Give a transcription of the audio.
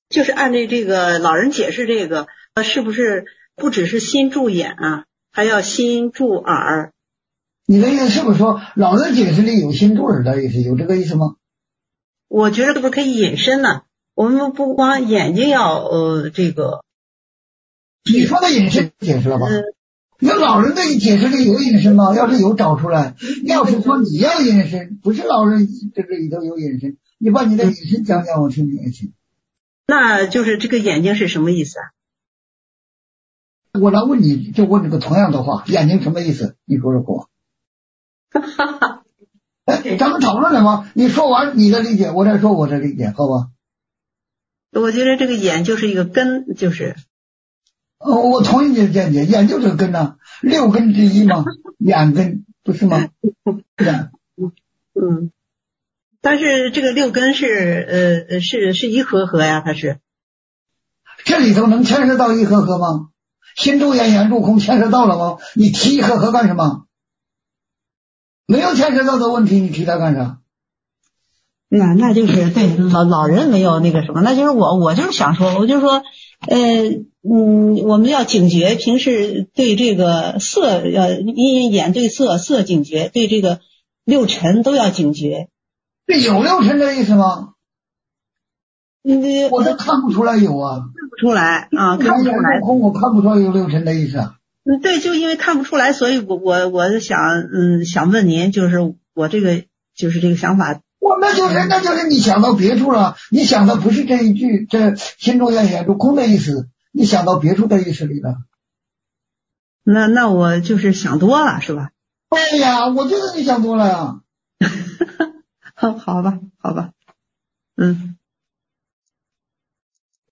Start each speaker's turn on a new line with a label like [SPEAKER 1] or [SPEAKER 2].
[SPEAKER 1] 就是按照这个老人解释这个，是不是不只是心助眼啊，还要心助耳？
[SPEAKER 2] 你的意思是不是说老人解释里有心助耳的意思，有这个意思吗？
[SPEAKER 1] 我觉得是不是可以引申呢？我们不光眼睛要这个，
[SPEAKER 2] 你说的引申解释了吧？那老人的解释里有引申吗？要是有找出来。要是说你要引申，不是老人这个里头有引申，你把你的引申讲讲我听听也行。
[SPEAKER 1] 那就是这个眼睛是什么意思啊？
[SPEAKER 2] 我来问你，就问这个同样的话，眼睛什么意思？你说说给我。咱们讨论了吗？你说完你的理解，我再说我的理解，好吧？
[SPEAKER 1] 我觉得这个眼就是一个根，就是。
[SPEAKER 2] 我同意你的见解，眼就是根啊，6根之一嘛，眼根不是吗？
[SPEAKER 1] 但是这个6根是一合合呀，它是。
[SPEAKER 2] 这里头能牵涉到一合合吗？心助眼，眼助空牵涉到了吗？你提一合合干什么？没有牵涉到的问题，你提它干啥？
[SPEAKER 1] 那就是对老人没有那个什么，那就是我就是想说，我就说，我们要警觉，平时对这个色因眼对色，色警觉，对这个6尘都要警觉。
[SPEAKER 2] 这有6尘的意思吗？我都看不出来有啊，
[SPEAKER 1] 看不出来啊，看不出来。
[SPEAKER 2] 空我看不出来有6尘的意思啊。
[SPEAKER 1] 对，就因为看不出来，所以我想问您，就是我这个就是这个想法。
[SPEAKER 2] 那就是你想到别处了，你想的不是这一句这心中要眼助空的意思，你想到别处的意思里了。
[SPEAKER 1] 那我就是想多了是吧？
[SPEAKER 2] 哎呀，我觉得你想多了呀。
[SPEAKER 1] 好吧。